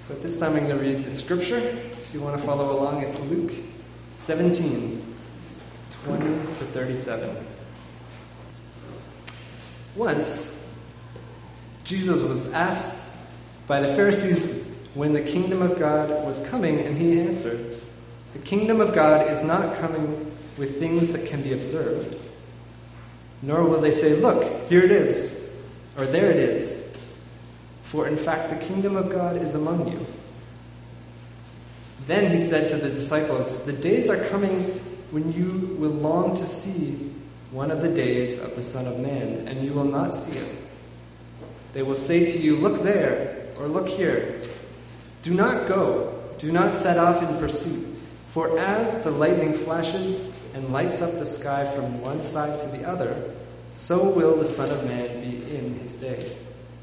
So at this time I'm going to read the scripture. If you want to follow along, it's Luke 17, 20 to 37. Once, Jesus was asked by the Pharisees when the kingdom of God was coming, and he answered, "The kingdom of God is not coming with things that can be observed, nor will they say, 'Look, here it is,' or 'There it is.' For in fact, the kingdom of God is among you." Then he said to the disciples, "The days are coming when you will long to see one of the days of the Son of Man, and you will not see it. They will say to you, 'Look there,' or 'Look here.' Do not go, do not set off in pursuit, for as the lightning flashes and lights up the sky from one side to the other, so will the Son of Man be in his day.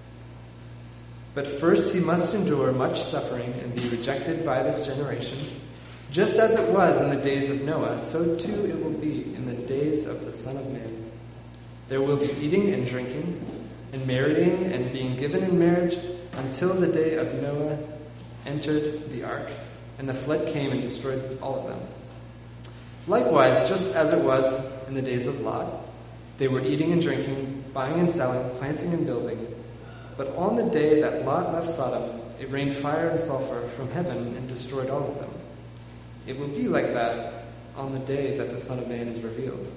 But first he must endure much suffering and be rejected by this generation. Just as it was in the days of Noah, so too it will be in the days of the Son of Man. There will be eating and drinking, and marrying and being given in marriage, until the day of Noah entered the ark, and the flood came and destroyed all of them. Likewise, just as it was in the days of Lot, they were eating and drinking, buying and selling, planting and building. But on the day that Lot left Sodom, it rained fire and sulfur from heaven and destroyed all of them. It will be like that on the day that the Son of Man is revealed.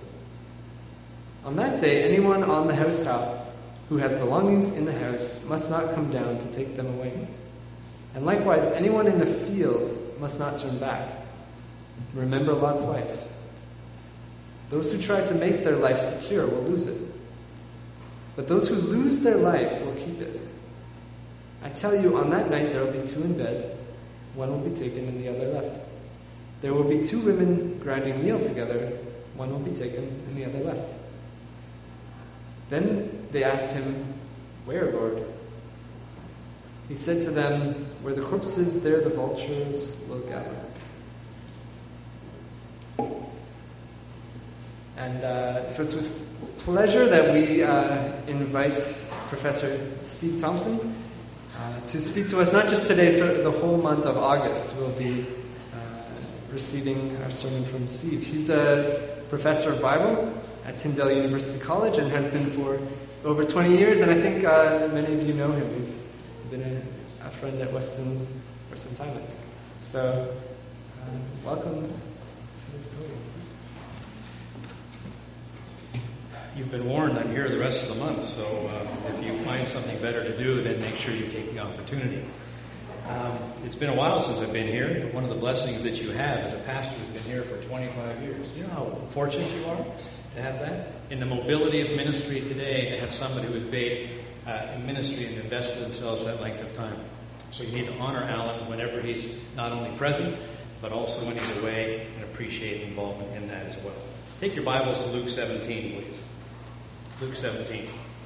On that day, anyone on the housetop who has belongings in the house must not come down to take them away. And likewise, anyone in the field must not turn back. Remember Lot's wife. Those who try to make their life secure will lose it. But those who lose their life will keep it. I tell you, on that night there will be two in bed, one will be taken and the other left. There will be two women grinding meal together, one will be taken and the other left." Then they asked him, "Where, Lord?" He said to them, "Where the corpse is, there the vultures will gather." And so it's with pleasure that we invite Professor Steve Thompson to speak to us, not just today, so the whole month of August we'll be receiving our sermon from Steve. He's a professor of Bible at Tyndale University College and has been for over 20 years, and I think many of you know him. He's been a friend at Weston for some time, I think. So, welcome to the podium. You've been warned I'm here the rest of the month, so if you find something better to do, then make sure you take the opportunity. It's been a while since I've been here, but one of the blessings that you have as a pastor who's been here for 25 years. You know how fortunate you are to have that? In the mobility of ministry today, to have somebody who has made in ministry and invested themselves that length of time. So you need to honor Alan whenever he's not only present, but also when he's away, and appreciate involvement in that as well. Take your Bibles to Luke 17, please. Luke 17.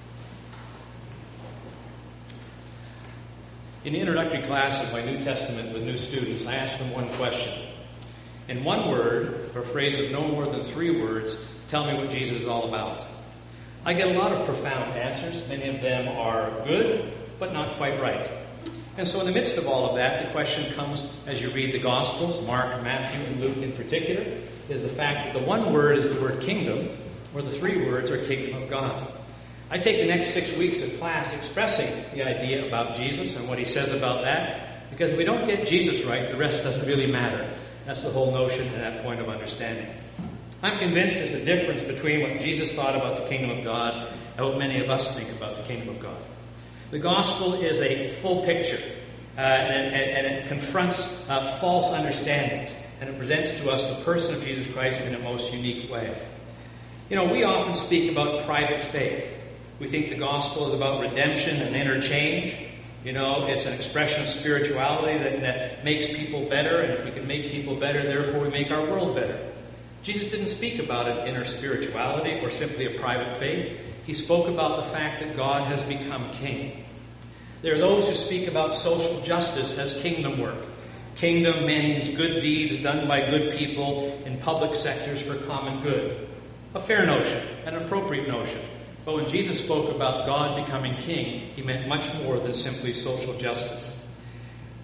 In the introductory class of my New Testament with new students, I asked them one question. In one word, or phrase of no more than 3 words, tell me what Jesus is all about. I get a lot of profound answers. Many of them are good, but not quite right. And so in the midst of all of that, the question comes as you read the Gospels, Mark, Matthew, and Luke in particular, is the fact that the one word is the word kingdom, or the 3 words are kingdom of God. I take the next 6 weeks of class expressing the idea about Jesus and what he says about that, because if we don't get Jesus right, the rest doesn't really matter. That's the whole notion and that point of understanding. I'm convinced there's a difference between what Jesus thought about the kingdom of God and what many of us think about the kingdom of God. The gospel is a full picture, and it confronts false understandings, and it presents to us the person of Jesus Christ in a most unique way. You know, we often speak about private faith. We think the gospel is about redemption and interchange. You know, it's an expression of spirituality that makes people better, and if we can make people better, therefore we make our world better. Jesus didn't speak about an inner spirituality or simply a private faith. He spoke about the fact that God has become king. There are those who speak about social justice as kingdom work. Kingdom means good deeds done by good people in public sectors for common good. A fair notion, an appropriate notion. But when Jesus spoke about God becoming king, he meant much more than simply social justice.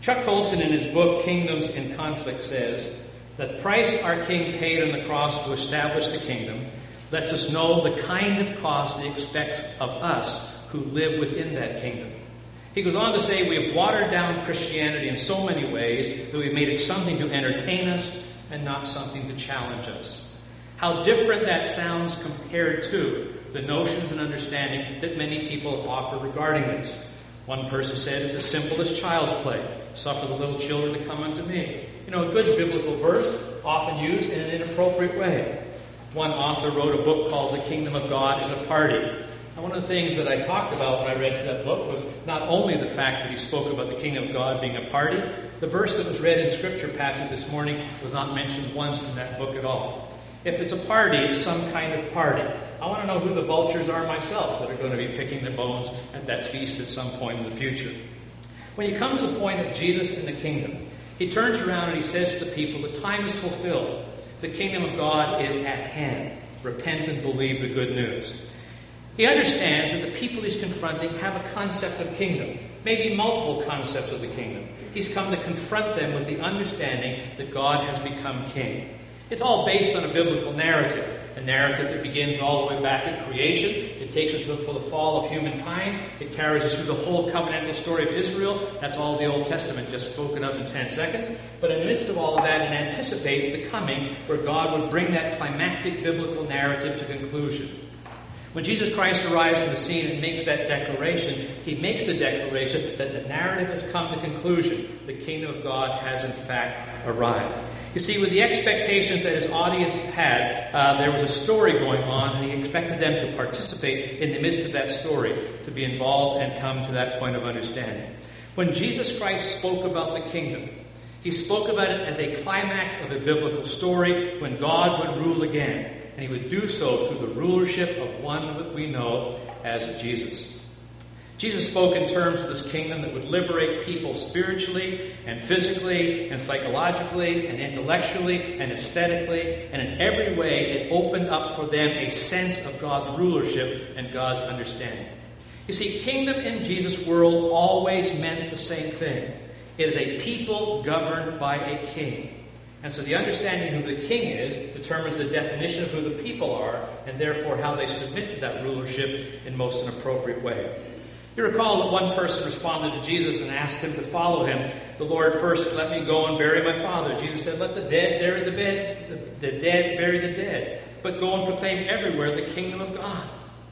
Chuck Colson, in his book Kingdoms in Conflict, says, "The price our King paid on the cross to establish the kingdom lets us know the kind of cost he expects of us who live within that kingdom." He goes on to say, "We have watered down Christianity in so many ways that we've made it something to entertain us and not something to challenge us." How different that sounds compared to the notions and understanding that many people offer regarding this. One person said it's as simple as child's play. "Suffer the little children to come unto me." You know, a good biblical verse, often used in an inappropriate way. One author wrote a book called The Kingdom of God is a Party. And one of the things that I talked about when I read that book was not only the fact that he spoke about the kingdom of God being a party, the verse that was read in Scripture passage this morning was not mentioned once in that book at all. If it's a party, it's some kind of party. I want to know who the vultures are myself that are going to be picking the bones at that feast at some point in the future. When you come to the point of Jesus in the kingdom, he turns around and he says to the people, the time is fulfilled. The kingdom of God is at hand. Repent and believe the good news. He understands that the people he's confronting have a concept of kingdom, maybe multiple concepts of the kingdom. He's come to confront them with the understanding that God has become king. It's all based on a biblical narrative, a narrative that begins all the way back at creation. It takes us for the fall of humankind. It carries us through the whole covenantal story of Israel. That's all the Old Testament, just spoken of in 10 seconds. But in the midst of all of that, it anticipates the coming where God would bring that climactic biblical narrative to conclusion. When Jesus Christ arrives in the scene and makes that declaration, he makes the declaration that the narrative has come to conclusion. The kingdom of God has in fact arrived. You see, with the expectations that his audience had, there was a story going on, and he expected them to participate in the midst of that story, to be involved and come to that point of understanding. When Jesus Christ spoke about the kingdom, he spoke about it as a climax of a biblical story when God would rule again, and he would do so through the rulership of one that we know as Jesus. Jesus spoke in terms of this kingdom that would liberate people spiritually and physically and psychologically and intellectually and aesthetically, and in every way it opened up for them a sense of God's rulership and God's understanding. You see, kingdom in Jesus' world always meant the same thing. It is a people governed by a king. And so the understanding of who the king is determines the definition of who the people are, and therefore how they submit to that rulership in most an appropriate way. You recall that one person responded to Jesus and asked him to follow him. "The Lord, first let me go and bury my father." Jesus said, "Let the dead bury the dead, the dead bury the dead, but go and proclaim everywhere the kingdom of God."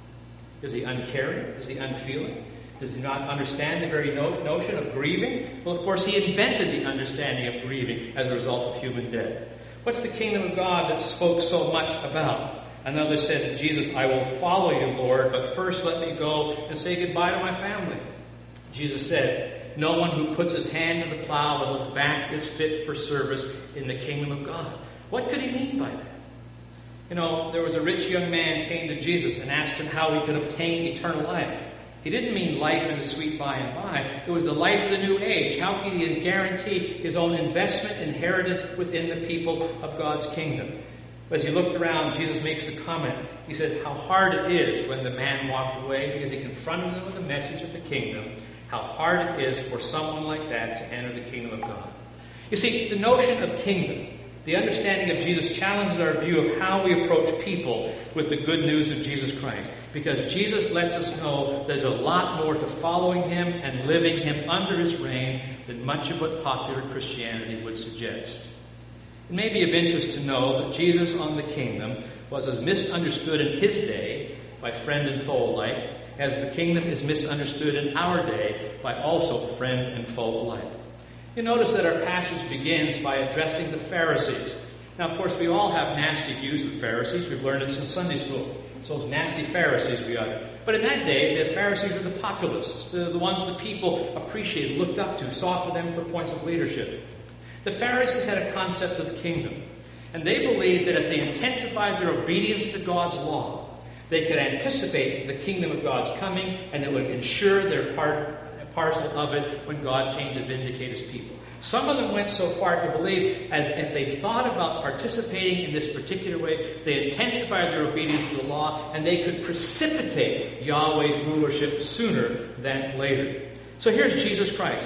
Is he uncaring? Is he unfeeling? Does he not understand the very notion of grieving? Well, of course, he invented the understanding of grieving as a result of human death. What's the kingdom of God that spoke so much about? Another said to Jesus, "I will follow you, Lord, but first let me go and say goodbye to my family." Jesus said, "No one who puts his hand to the plow and looks back is fit for service in the kingdom of God." What could he mean by that? You know, there was a rich young man came to Jesus and asked him how he could obtain eternal life. He didn't mean life in the sweet by and by. It was the life of the new age. How could he guarantee his own investment, inheritance within the people of God's kingdom? As he looked around, Jesus makes the comment. He said how hard it is when the man walked away because he confronted them with the message of the kingdom. How hard it is for someone like that to enter the kingdom of God. You see, the notion of kingdom, the understanding of Jesus challenges our view of how we approach people with the good news of Jesus Christ. Because Jesus lets us know there's a lot more to following him and living him under his reign than much of what popular Christianity would suggest. It may be of interest to know that Jesus on the kingdom was as misunderstood in his day by friend and foe alike as the kingdom is misunderstood in our day by also friend and foe alike. You notice that our passage begins by addressing the Pharisees. Now, of course, we all have nasty views of Pharisees. We've learned it since Sunday school. So those nasty Pharisees we utter. But in that day, the Pharisees were the populists, the ones the people appreciated, looked up to, saw for them for points of leadership. The Pharisees had a concept of the kingdom, and they believed that if they intensified their obedience to God's law, they could anticipate the kingdom of God's coming, and they would ensure their parcel of it when God came to vindicate his people. Some of them went so far to believe as if they thought about participating in this particular way, they intensified their obedience to the law, and they could precipitate Yahweh's rulership sooner than later. So here's Jesus Christ.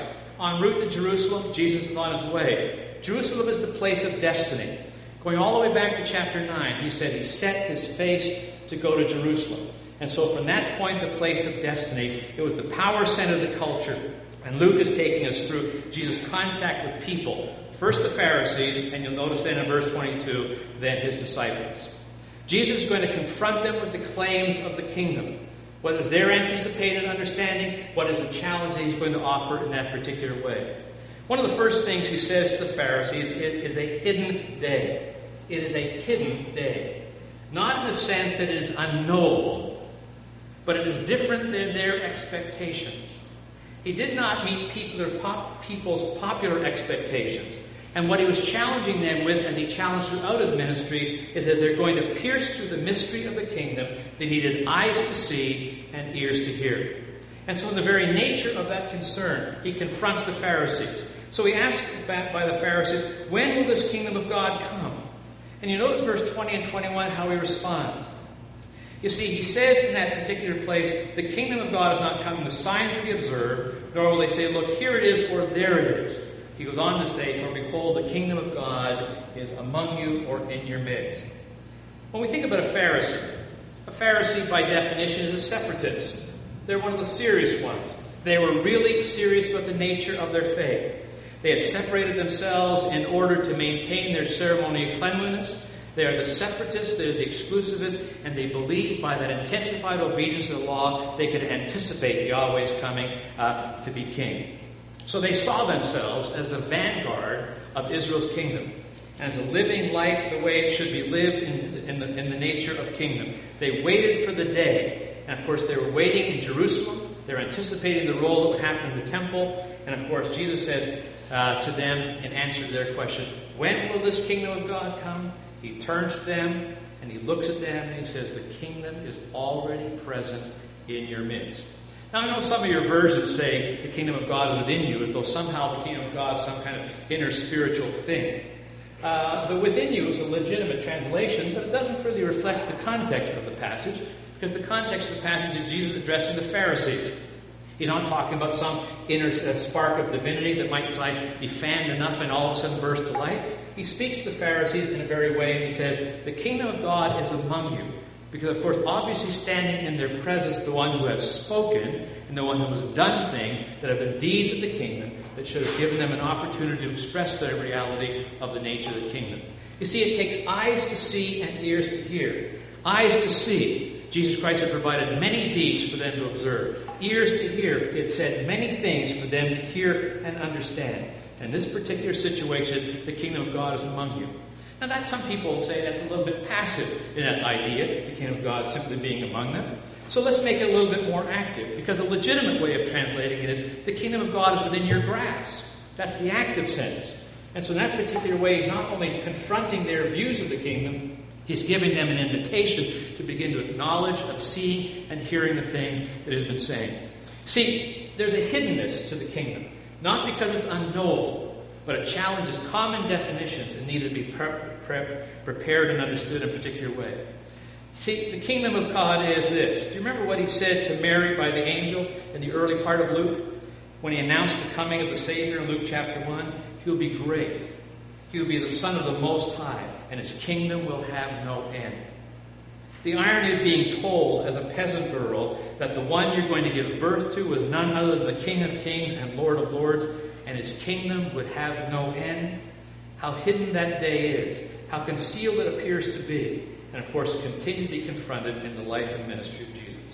En route to Jerusalem, Jesus is on his way. Jerusalem is the place of destiny. Going all the way back to chapter 9, he said he set his face to go to Jerusalem. And so from that point, the place of destiny, it was the power center of the culture. And Luke is taking us through Jesus' contact with people. First the Pharisees, and you'll notice then in verse 22, then his disciples. Jesus is going to confront them with the claims of the kingdom. What is their anticipated understanding? What is the challenge that he's going to offer in that particular way? One of the first things he says to the Pharisees, it is a hidden day. It is a hidden day. Not in the sense that it is unknowable, but it is different than their expectations. He did not meet people's popular expectations. And what he was challenging them with, as he challenged throughout his ministry, is that they're going to pierce through the mystery of the kingdom. They needed eyes to see and ears to hear. And so in the very nature of that concern, he confronts the Pharisees. So he asks by the Pharisees, when will this kingdom of God come? And you notice verse 20 and 21 how he responds. You see, he says in that particular place, the kingdom of God is not coming with signs to be observed, nor will they say, look, here it is, or there it is. He goes on to say, for behold, the kingdom of God is among you or in your midst. When we think about a Pharisee by definition is a separatist. They're one of the serious ones. They were really serious about the nature of their faith. They had separated themselves in order to maintain their ceremonial cleanliness. They are the separatists, they're the exclusivists, and they believe by that intensified obedience to the law, they could anticipate Yahweh's coming to be king. So they saw themselves as the vanguard of Israel's kingdom, and as a living life the way it should be lived in the nature of kingdom. They waited for the day, and of course they were waiting in Jerusalem. They're anticipating the role that would happen in the temple, and of course Jesus says to them in answer to their question, when will this kingdom of God come? He turns to them and he looks at them and he says, the kingdom is already present in your midst. Now, I know some of your versions say the kingdom of God is within you, as though somehow the kingdom of God is some kind of inner spiritual thing. The within you is a legitimate translation, but it doesn't really reflect the context of the passage, because the context of the passage is Jesus addressing the Pharisees. He's not talking about some inner spark of divinity that might be fanned enough and all of a sudden burst to life. He speaks to the Pharisees in a very way, and he says, the kingdom of God is among you. Because, of course, obviously standing in their presence, the one who has spoken and the one who has done things that have been deeds of the kingdom that should have given them an opportunity to express their reality of the nature of the kingdom. You see, it takes eyes to see and ears to hear. Eyes to see. Jesus Christ had provided many deeds for them to observe. Ears to hear. It said many things for them to hear and understand. In this particular situation, the kingdom of God is among you. Now, that some people say that's a little bit passive in that idea, the kingdom of God simply being among them. So let's make it a little bit more active, because a legitimate way of translating it is the kingdom of God is within your grasp. That's the active sense. And so in that particular way, he's not only confronting their views of the kingdom, he's giving them an invitation to begin to acknowledge of seeing and hearing the thing that has been saying. See, there's a hiddenness to the kingdom, not because it's unknowable, but it challenges common definitions and needed to be prepared and understood in a particular way. See, the kingdom of God is this. Do you remember what he said to Mary by the angel in the early part of Luke? When he announced the coming of the Savior in Luke chapter 1, he will be great. He will be the Son of the Most High, and his kingdom will have no end. The irony of being told as a peasant girl that the one you're going to give birth to was none other than the King of Kings and Lord of Lords, and his kingdom would have no end. How hidden that day is. How concealed it appears to be. And of course, it continued to be confronted in the life and ministry of Jesus.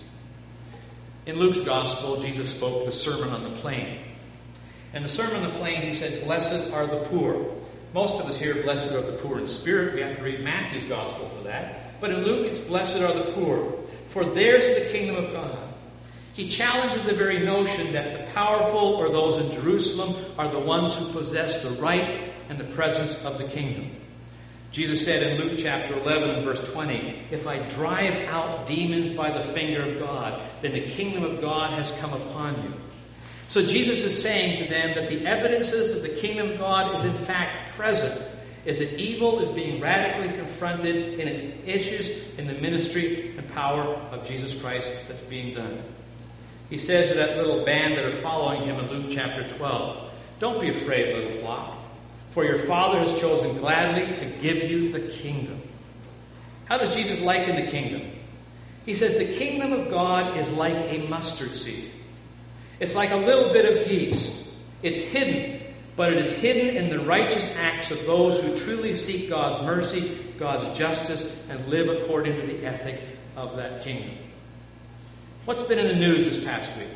In Luke's Gospel, Jesus spoke the Sermon on the Plain. And the Sermon on the Plain, he said, blessed are the poor. Most of us here, blessed are the poor in spirit. We have to read Matthew's Gospel for that. But in Luke, it's blessed are the poor, for theirs is the kingdom of God. He challenges the very notion that the powerful or those in Jerusalem are the ones who possess the right and the presence of the kingdom. Jesus said in Luke chapter 11, verse 20, if I drive out demons by the finger of God, then the kingdom of God has come upon you. So Jesus is saying to them that the evidences that the kingdom of God is in fact present is that evil is being radically confronted in its issues in the ministry and power of Jesus Christ that's being done. He says to that little band that are following him in Luke chapter 12, Don't be afraid, little flock, for your Father has chosen gladly to give you the kingdom. How does Jesus liken the kingdom? He says the kingdom of God is like a mustard seed. It's like a little bit of yeast. It's hidden, but it is hidden in the righteous acts of those who truly seek God's mercy, God's justice, and live according to the ethic of that kingdom. What's been in the news this past week?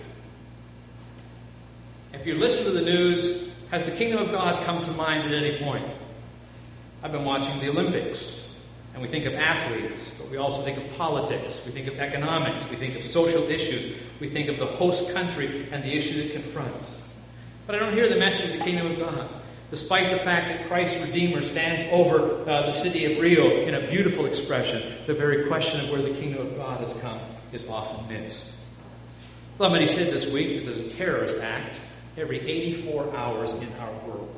If you listen to the news, has the kingdom of God come to mind at any point? I've been watching the Olympics. And we think of athletes, but we also think of politics. We think of economics. We think of social issues. We think of the host country and the issue it confronts. But I don't hear the message of the kingdom of God, despite the fact that Christ's Redeemer stands over the city of Rio in a beautiful expression. The very question of where the kingdom of God has come is often missed. Somebody said this week that there's a terrorist act every 84 hours in our world.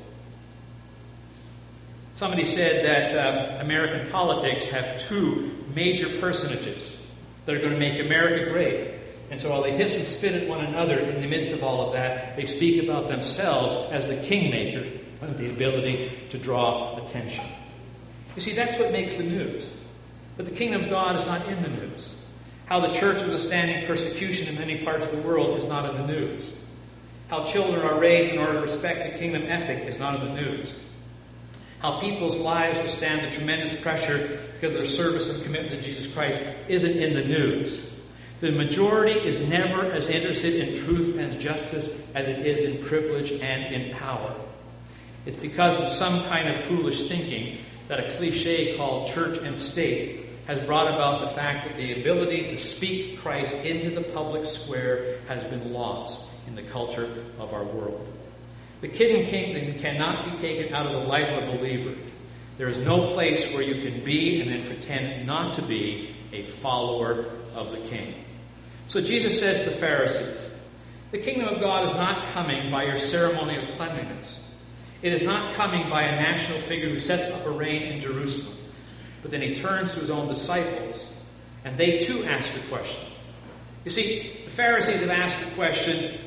Somebody said that American politics have two major personages that are going to make America great. And so while they hiss and spit at one another in the midst of all of that, they speak about themselves as the kingmaker and the ability to draw attention. You see, that's what makes the news. But the kingdom of God is not in the news. How the church is withstanding persecution in many parts of the world is not in the news. How children are raised in order to respect the kingdom ethic is not in the news. How people's lives withstand the tremendous pressure because of their service and commitment to Jesus Christ isn't in the news. The majority is never as interested in truth and justice as it is in privilege and in power. It's because of some kind of foolish thinking that a cliche called church and state has brought about the fact that the ability to speak Christ into the public square has been lost in the culture of our world. The kingdom cannot be taken out of the life of a believer. There is no place where you can be and then pretend not to be a follower of the king. So Jesus says to the Pharisees, the kingdom of God is not coming by your ceremonial cleanliness. It is not coming by a national figure who sets up a reign in Jerusalem. But then he turns to his own disciples, and they too ask a question. You see, the Pharisees have asked the question,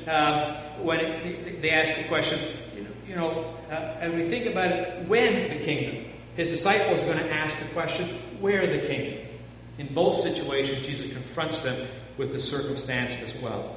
they asked the question, as we think about it, when the kingdom? His disciples are going to ask the question, where the kingdom? In both situations, Jesus confronts them with the circumstance as well.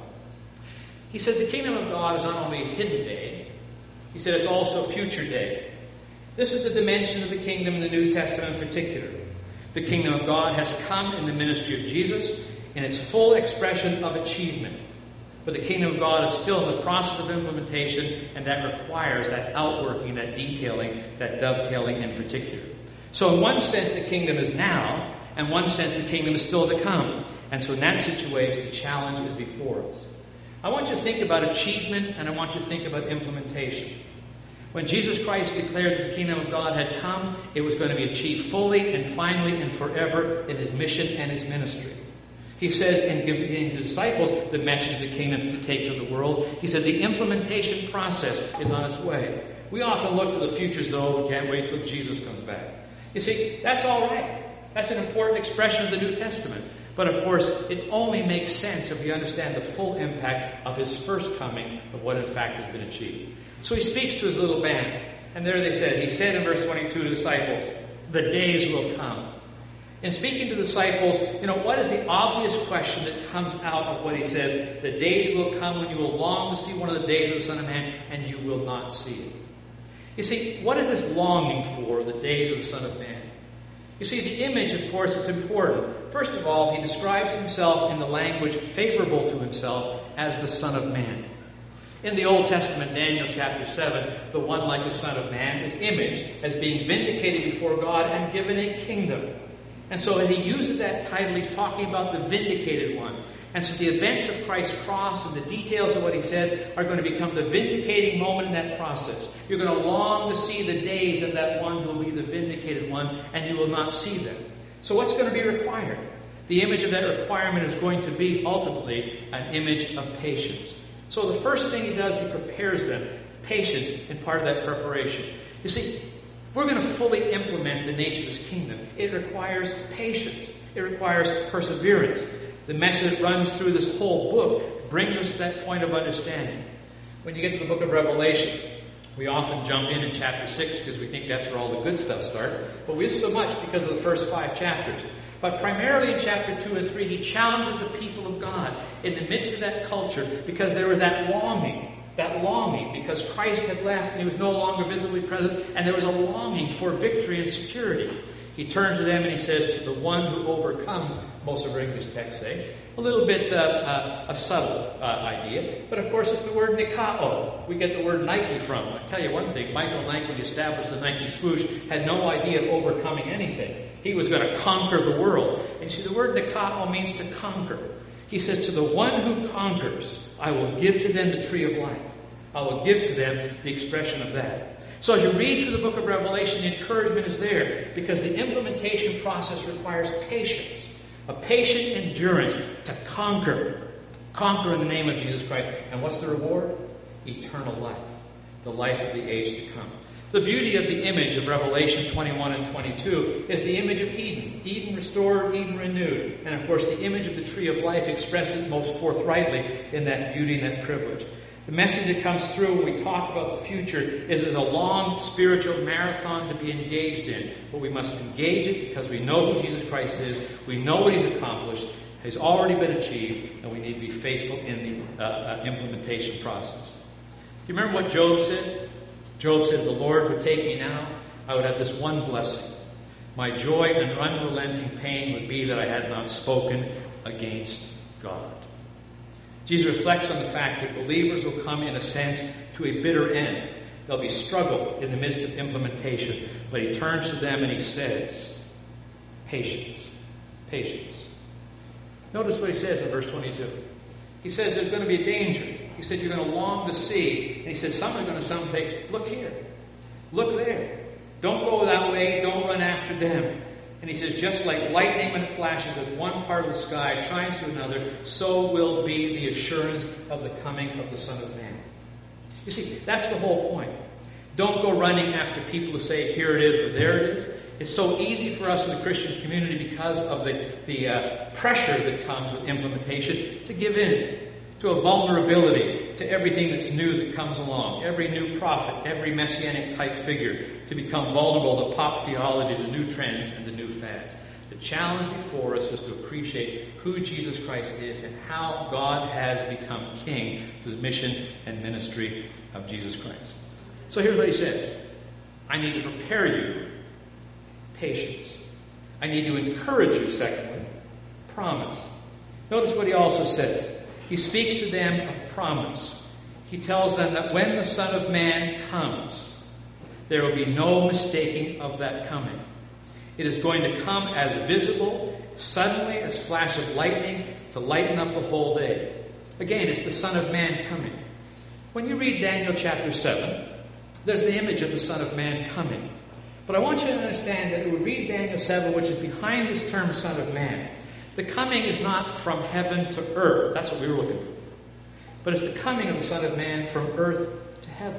He said the kingdom of God is not only a hidden day, he said it's also a future day. This is the dimension of the kingdom in the New Testament in particular. The kingdom of God has come in the ministry of Jesus in its full expression of achievement. But the kingdom of God is still in the process of implementation, and that requires that outworking, that detailing, that dovetailing in particular. So in one sense, the kingdom is now, and in one sense, the kingdom is still to come. And so in that situation, the challenge is before us. I want you to think about achievement, and I want you to think about implementation. When Jesus Christ declared that the kingdom of God had come, it was going to be achieved fully and finally and forever in his mission and his ministry. He says, in giving the disciples the message of the kingdom to take to the world, he said the implementation process is on its way. We often look to the futures, though, we can't wait till Jesus comes back. You see, that's all right. That's an important expression of the New Testament. But of course, it only makes sense if we understand the full impact of his first coming, of what in fact has been achieved. So he speaks to his little band. And there he said in verse 22 to the disciples, the days will come. In speaking to the disciples, what is the obvious question that comes out of what he says? The days will come when you will long to see one of the days of the Son of Man, and you will not see it. You see, what is this longing for, the days of the Son of Man? You see, the image, of course, is important. First of all, he describes himself in the language favorable to himself as the Son of Man. In the Old Testament, Daniel chapter 7, the one like the Son of Man is imaged as being vindicated before God and given a kingdom. And so as he uses that title, he's talking about the vindicated one. And so the events of Christ's cross and the details of what he says are going to become the vindicating moment in that process. You're going to long to see the days of that one who will be the vindicated one, and you will not see them. So what's going to be required? The image of that requirement is going to be, ultimately, an image of patience. So the first thing he does, he prepares them. Patience in part of that preparation. You see, if we're going to fully implement the nature of this kingdom, it requires patience. It requires perseverance. The message that runs through this whole book brings us to that point of understanding. When you get to the book of Revelation, We often jump in chapter 6 because we think that's where all the good stuff starts, but we miss so much because of the first 5 chapters. But primarily in chapter 2 and 3, he challenges the people of God in the midst of that culture because there was that longing because Christ had left and he was no longer visibly present, and there was a longing for victory and security. He turns to them and he says, to the one who overcomes, most of our English texts say, a little bit a subtle idea, but of course it's the word Nikao. We get the word Nike from. I'll tell you one thing, Michael Knight, when he established the Nike swoosh, had no idea of overcoming anything. He was going to conquer the world. And see, the word Nikao means to conquer. He says, to the one who conquers, I will give to them the tree of life. I will give to them the expression of that. So as you read through the book of Revelation, the encouragement is there because the implementation process requires patience, a patient endurance to conquer in the name of Jesus Christ. And what's the reward? Eternal life, the life of the age to come. The beauty of the image of Revelation 21 and 22 is the image of Eden. Eden restored, Eden renewed. And of course, the image of the tree of life expresses most forthrightly in that beauty and that privilege. The message that comes through when we talk about the future is there's a long spiritual marathon to be engaged in. But we must engage it because we know who Jesus Christ is. We know what he's accomplished. Has already been achieved. And we need to be faithful in the implementation process. Do you remember what Job said? Job said, if the Lord would take me now, I would have this one blessing. My joy and unrelenting pain would be that I had not spoken against God. Jesus reflects on the fact that believers will come, in a sense, to a bitter end. There'll be struggle in the midst of implementation. But he turns to them and he says, patience, patience. Notice what he says in verse 22. He says there's going to be a danger. He said you're going to long to see. And he says someone's going to say, look here, look there. Don't go that way, don't run after them. And he says, just like lightning when it flashes at one part of the sky, shines to another, so will be the assurance of the coming of the Son of Man. You see, that's the whole point. Don't go running after people who say, here it is, or there it is. It's so easy for us in the Christian community because of the pressure that comes with implementation to give in to a vulnerability to everything that's new that comes along, every new prophet, every messianic type figure, to become vulnerable to pop theology, to new trends, and to new fads. The challenge before us is to appreciate who Jesus Christ is and how God has become King through the mission and ministry of Jesus Christ. So here's what he says. I need to prepare you, patience. I need to encourage you, secondly, promise. Notice what he also says. He speaks to them of promise. He tells them that when the Son of Man comes, there will be no mistaking of that coming. It is going to come as visible, suddenly as flash of lightning, to lighten up the whole day. Again, it's the Son of Man coming. When you read Daniel chapter 7, there's the image of the Son of Man coming. But I want you to understand that when we read Daniel 7, which is behind this term Son of Man, the coming is not from heaven to earth. That's what we were looking for. But it's the coming of the Son of Man from earth to heaven.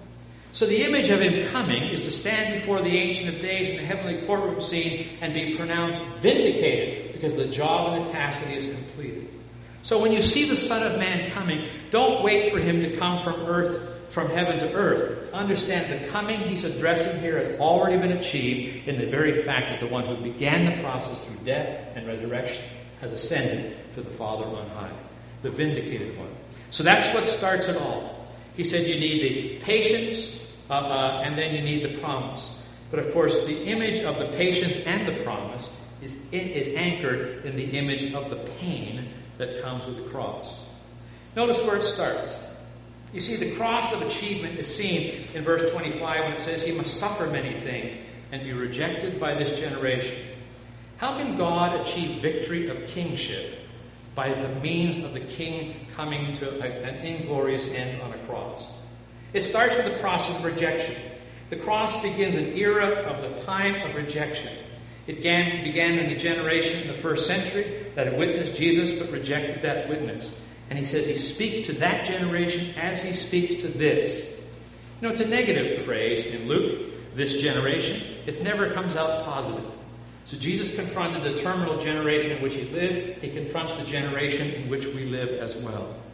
So the image of him coming is to stand before the Ancient of Days in the heavenly courtroom scene and be pronounced vindicated because the job and the task that he has completed. So when you see the Son of Man coming, don't wait for him to come from heaven to earth. Understand the coming he's addressing here has already been achieved in the very fact that the one who began the process through death and resurrection has ascended to the Father on high, the vindicated one. So that's what starts it all. He said you need the patience and then you need the promise. But of course, the image of the patience and the promise is anchored in the image of the pain that comes with the cross. Notice where it starts. You see, the cross of achievement is seen in verse 25 when it says he must suffer many things and be rejected by this generation. How can God achieve victory of kingship by the means of the king coming to an inglorious end on a cross? It starts with the process of rejection. The cross begins an era of the time of rejection. It began in the generation in the first century that had witnessed Jesus but rejected that witness. And he says he speaks to that generation as he speaks to this. You know, it's a negative phrase in Luke, this generation. It never comes out positive. So Jesus confronted the terminal generation in which he lived. He confronts the generation in which we live as well.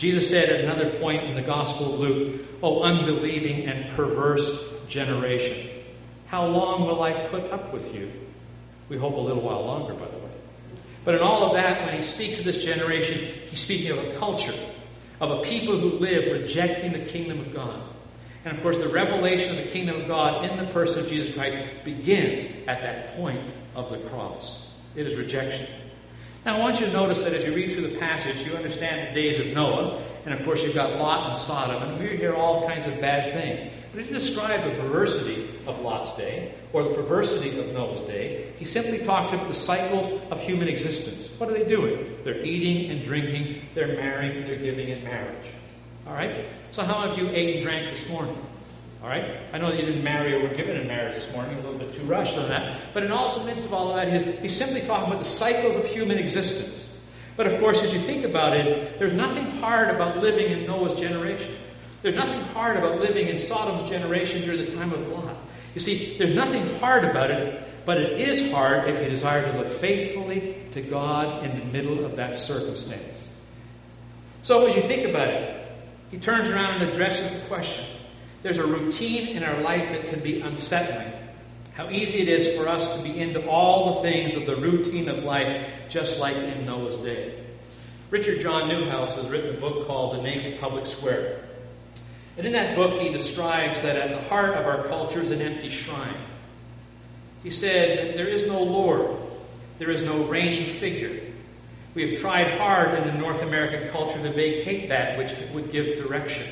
Jesus said at another point in the Gospel of Luke, "O unbelieving and perverse generation, how long will I put up with you?" We hope a little while longer, by the way. But in all of that, when he speaks of this generation, he's speaking of a culture, of a people who live rejecting the kingdom of God. And of course, the revelation of the kingdom of God in the person of Jesus Christ begins at that point of the cross. It is rejection. Now, I want you to notice that as you read through the passage, you understand the days of Noah. And of course, you've got Lot and Sodom. And we hear all kinds of bad things. But he didn't describe the perversity of Lot's day or the perversity of Noah's day. He simply talks about the cycles of human existence. What are they doing? They're eating and drinking. They're marrying and they're giving in marriage. All right? So how have you ate and drank this morning? All right? I know that you didn't marry or were given in marriage this morning, a little bit too rushed on that. But in all the midst of all of that, he's simply talking about the cycles of human existence. But of course, as you think about it, there's nothing hard about living in Noah's generation. There's nothing hard about living in Sodom's generation during the time of Lot. You see, there's nothing hard about it, but it is hard if you desire to live faithfully to God in the middle of that circumstance. So as you think about it, he turns around and addresses the question. There's a routine in our life that can be unsettling. How easy it is for us to be into all the things of the routine of life, just like in Noah's day. Richard John Newhouse has written a book called The Naked Public Square. And in that book, he describes that at the heart of our culture is an empty shrine. He said, there is no Lord. There is no reigning figure. We have tried hard in the North American culture to vacate that which would give direction.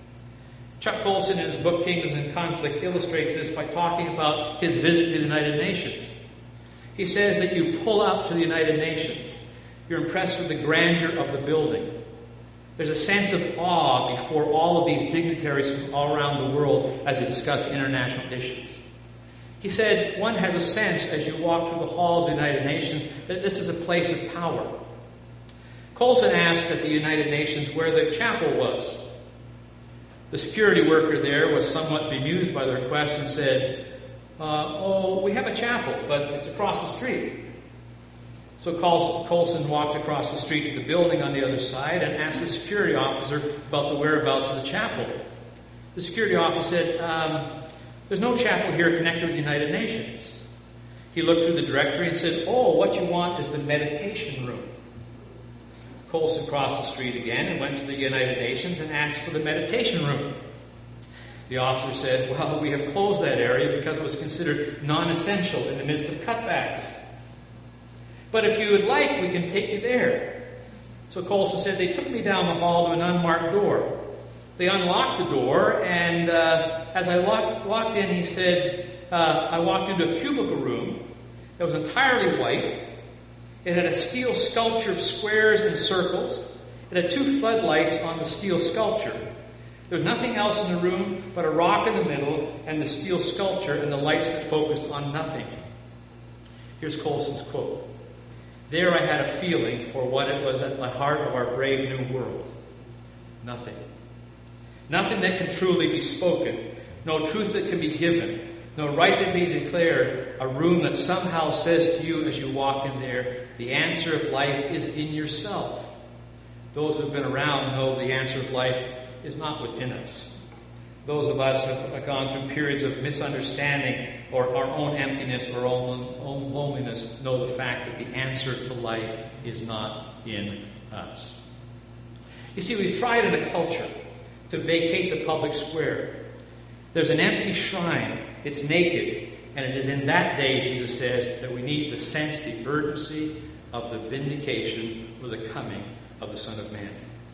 Chuck Colson, in his book Kingdoms in Conflict, illustrates this by talking about his visit to the United Nations. He says that you pull up to the United Nations. You're impressed with the grandeur of the building. There's a sense of awe before all of these dignitaries from all around the world as they discuss international issues. He said, one has a sense as you walk through the halls of the United Nations that this is a place of power. Colson asked at the United Nations where the chapel was. The security worker there was somewhat bemused by the request and said, we have a chapel, but it's across the street. So Colson walked across the street to the building on the other side and asked the security officer about the whereabouts of the chapel. The security officer said, there's no chapel here connected with the United Nations. He looked through the directory and said, what you want is the meditation room. Colson crossed the street again and went to the United Nations and asked for the meditation room. The officer said, we have closed that area because it was considered non-essential in the midst of cutbacks. But if you would like, we can take you there. So Colson said, they took me down the hall to an unmarked door. They unlocked the door, and as I walked in, he said, I walked into a cubicle room that was entirely white. It had a steel sculpture of squares and circles. It had 2 floodlights on the steel sculpture. There was nothing else in the room but a rock in the middle and the steel sculpture and the lights that focused on nothing. Here's Colson's quote. There I had a feeling for what it was at the heart of our brave new world. Nothing. Nothing that can truly be spoken. No truth that can be given. No right that be declared. A room that somehow says to you as you walk in there, the answer of life is in yourself. Those who have been around know the answer of life is not within us. Those of us who have gone through periods of misunderstanding or our own emptiness or our own loneliness know the fact that the answer to life is not in us. You see, we've tried in a culture to vacate the public square. There's an empty shrine. It's naked. And it is in that day, Jesus says, that we need to sense the urgency of the vindication or the coming of the Son of Man.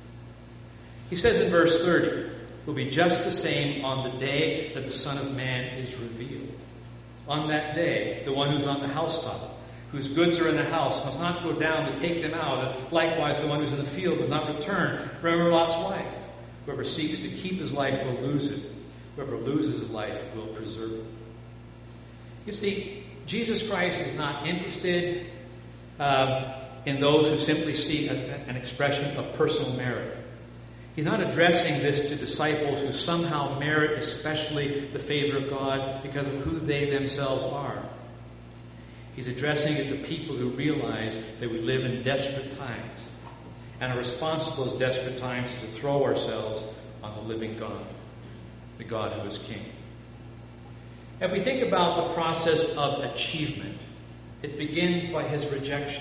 He says in verse 30, it will be just the same on the day that the Son of Man is revealed. On that day, the one who's on the housetop, whose goods are in the house, must not go down to take them out. And likewise, the one who's in the field does not return. Remember Lot's wife. Whoever seeks to keep his life will lose it. Whoever loses his life will preserve it. You see, Jesus Christ is not interested in those who simply see an expression of personal merit. He's not addressing this to disciples who somehow merit especially the favor of God because of who they themselves are. He's addressing it to people who realize that we live in desperate times And our response to those desperate times is to throw ourselves on the living God, the God who is King. If we think about the process of achievement, it begins by his rejection.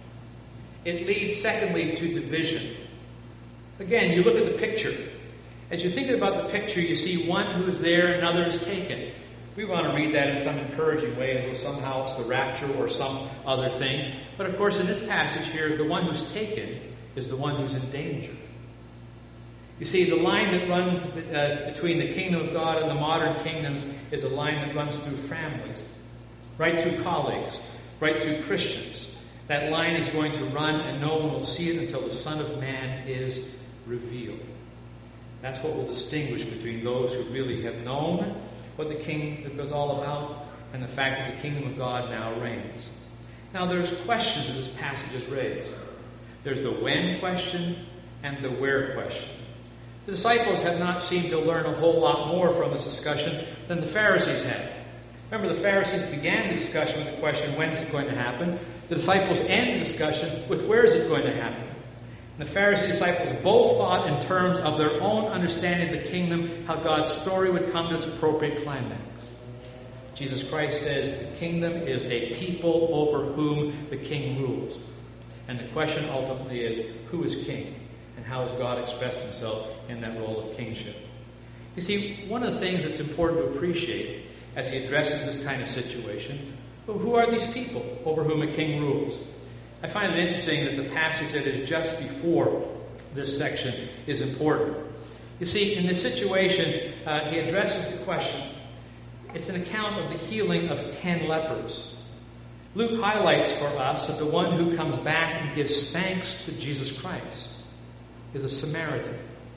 It leads, secondly, to division. Again, you look at the picture. As you think about the picture, you see one who is there and another is taken. We want to read that in some encouraging way, as though somehow it's the rapture or some other thing. But of course, in this passage here, the one who's taken is the one who's in danger. You see, the line that runs between the kingdom of God and the modern kingdoms is a line that runs through families, right through colleagues, right through Christians. That line is going to run and no one will see it until the Son of Man is revealed. That's what will distinguish between those who really have known what the kingdom was all about and the fact that the kingdom of God now reigns. Now there's questions that this passage has raised. There's the when question and the where question. The disciples have not seemed to learn a whole lot more from this discussion than the Pharisees had. Remember, the Pharisees began the discussion with the question, when is it going to happen? The disciples end the discussion with, where is it going to happen? And the Pharisee disciples both thought in terms of their own understanding of the kingdom, how God's story would come to its appropriate climax. Jesus Christ says the kingdom is a people over whom the king rules. And the question ultimately is, who is king? And how has God expressed himself in that role of kingship? You see, one of the things that's important to appreciate as he addresses this kind of situation, well, who are these people over whom a king rules? I find it interesting that the passage that is just before this section is important. You see, in this situation, he addresses the question. It's an account of the healing of 10 lepers. Luke highlights for us that the one who comes back and gives thanks to Jesus Christ is a Samaritan.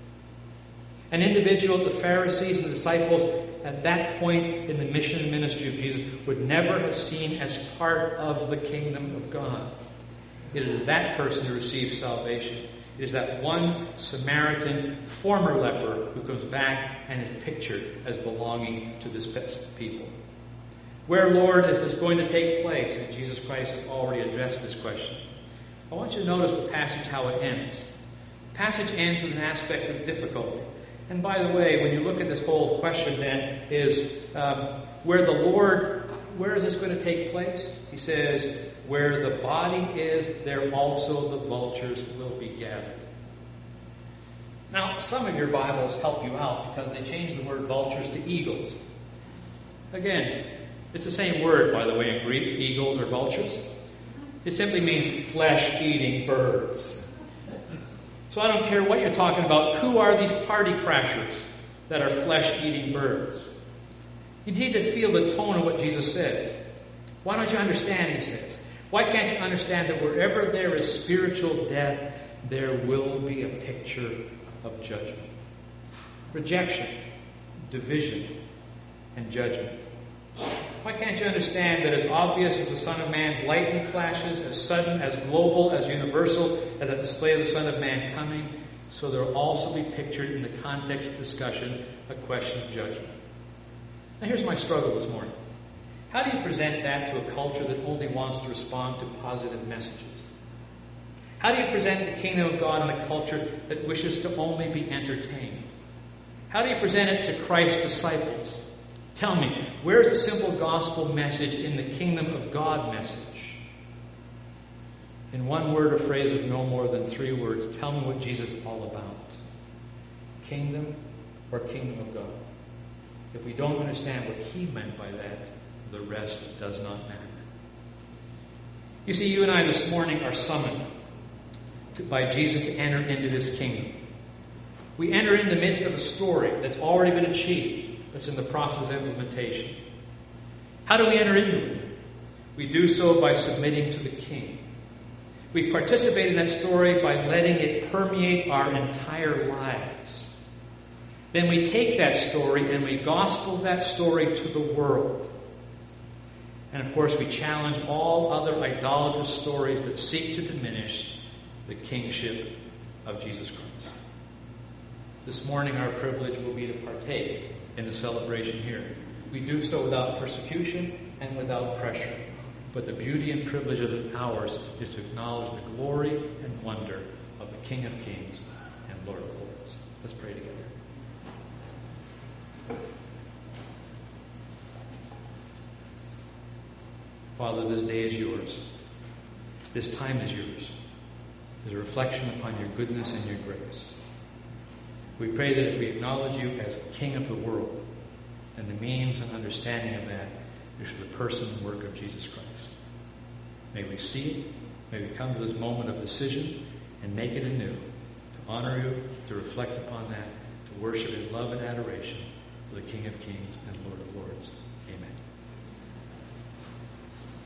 An individual the Pharisees and the disciples at that point in the mission and ministry of Jesus would never have seen as part of the kingdom of God. It is that person who receives salvation. It is that one Samaritan, former leper, who comes back and is pictured as belonging to this people. Where, Lord, is this going to take place? And Jesus Christ has already addressed this question. I want you to notice the passage, how it ends. The passage ends with an aspect of difficulty. And by the way, when you look at this whole question then, is where is this going to take place? He says, where the body is, there also the vultures will be gathered. Now, some of your Bibles help you out because they change the word vultures to eagles. Again, it's the same word, by the way, in Greek, eagles or vultures. It simply means flesh-eating birds. So I don't care what you're talking about. Who are these party crashers that are flesh-eating birds? You need to feel the tone of what Jesus says. Why don't you understand, he says? Why can't you understand that wherever there is spiritual death, there will be a picture of judgment? Rejection, division, and judgment. Why can't you understand that as obvious as the Son of Man's lightning flashes, as sudden, as global, as universal, as a display of the Son of Man coming, so there will also be pictured in the context of discussion a question of judgment? Now here's my struggle this morning. How do you present that to a culture that only wants to respond to positive messages? How do you present the kingdom of God in a culture that wishes to only be entertained? How do you present it to Christ's disciples? Tell me, where's the simple gospel message in the kingdom of God message? In one word or phrase of no more than 3 words, tell me what Jesus is all about. Kingdom or kingdom of God? If we don't understand what he meant by that, the rest does not matter. You see, you and I this morning are summoned by Jesus to enter into his kingdom. We enter in the midst of a story that's already been achieved, that's in the process of implementation. How do we enter into it? We do so by submitting to the King. We participate in that story by letting it permeate our entire lives. Then we take that story and we gospel that story to the world. And of course, we challenge all other idolatrous stories that seek to diminish the kingship of Jesus Christ. This morning, our privilege will be to partake in the celebration here. We do so without persecution and without pressure. But the beauty and privilege of it ours is to acknowledge the glory and wonder of the King of Kings and Lord of Lords. Let's pray together. Father, this day is yours. This time is yours. As a reflection upon your goodness and your grace. We pray that if we acknowledge you as King of the world, and the means and understanding of that is through the person and work of Jesus Christ. May we see it. May we come to this moment of decision and make it anew, to honor you, to reflect upon that, to worship in love and adoration for the King of Kings and Lord of Lords. Amen.